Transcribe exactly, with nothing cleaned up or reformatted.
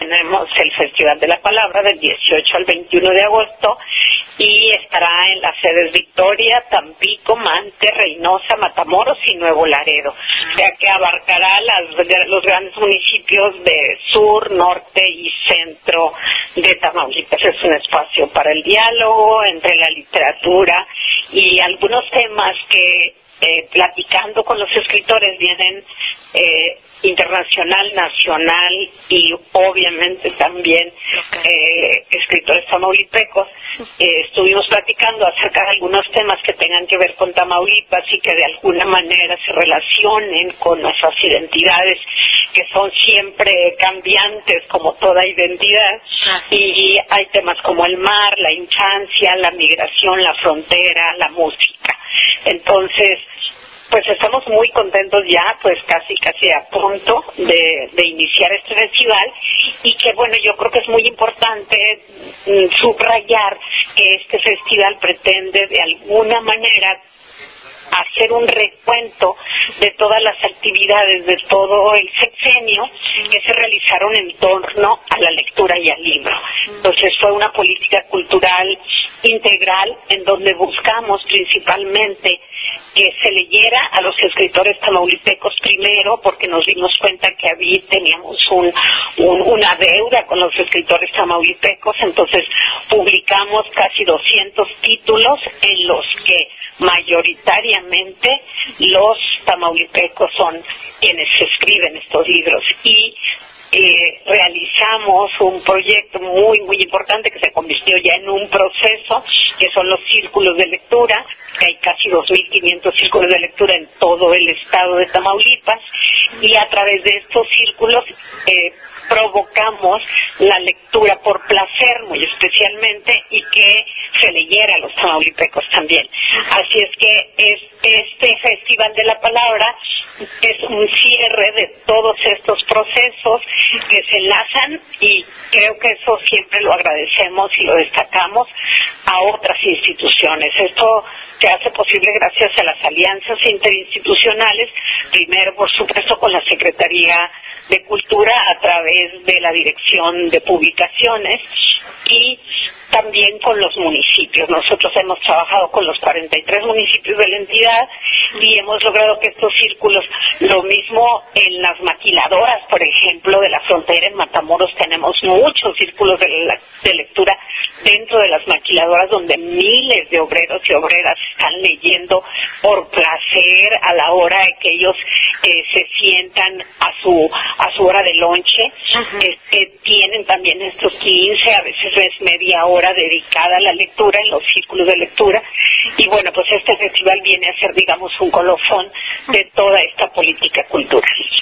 tenemos el Festival de la Palabra del dieciocho al veintiuno de agosto y estará en las sedes Victoria, Tampico, Mante, Reynosa, Matamoros y Nuevo Laredo. O sea que abarcará las, los grandes municipios de sur, norte y centro de Tamaulipas. Es un espacio para el diálogo entre la literatura y algunos temas que eh, platicando con los escritores vienen eh, internacional, nacional y obviamente también eh, escritores tamaulipecos. Eh, estuvimos platicando acerca de algunos temas que tengan que ver con Tamaulipas y que de alguna manera se relacionen con nuestras identidades, que son siempre cambiantes como toda identidad. Y hay temas como el mar, la infancia, la migración, la frontera, la música. Entonces, pues estamos muy contentos ya, pues casi casi a punto de, de iniciar este festival, y que bueno, yo creo que es muy importante mm, subrayar que este festival pretende de alguna manera hacer un recuento de todas las actividades de todo el sexenio que se realizaron en torno a la lectura y al libro. Entonces fue una política cultural integral en donde buscamos principalmente que se leyera a los escritores tamaulipecos primero, porque nos dimos cuenta que había, teníamos un, un, una deuda con los escritores tamaulipecos. Entonces publicamos casi doscientos títulos en los que mayoritariamente los tamaulipecos son quienes escriben estos libros, y Eh, realizamos un proyecto muy muy importante que se convirtió ya en un proceso, que son los círculos de lectura, que hay casi dos mil quinientos círculos de lectura en todo el estado de Tamaulipas, y a través de estos círculos eh, provocamos la lectura por placer muy especialmente, y que se leyera a los tamaulipecos también. Así es que es, este Festival de la Palabra es un cierre de todos estos procesos que se enlazan, y creo que eso siempre lo agradecemos y lo destacamos a otras instituciones. Esto se hace posible gracias a las alianzas interinstitucionales, primero por supuesto con la Secretaría de Cultura a través de la Dirección de Publicaciones, y también con los municipios. Nosotros hemos trabajado con los cuarenta y tres municipios de la entidad y hemos logrado que estos círculos, lo mismo en las maquiladoras, por ejemplo, de la frontera en Matamoros, tenemos muchos círculos de, la, de lectura dentro de las maquiladoras, donde miles de obreros y obreras están leyendo por placer a la hora de que ellos eh, se sientan a su a su hora de lonche. Este, tienen también estos quince, a veces es media hora dedicada a la lectura en los círculos de lectura, y bueno, pues este festival viene a ser, digamos, un colofón de toda esta política cultural.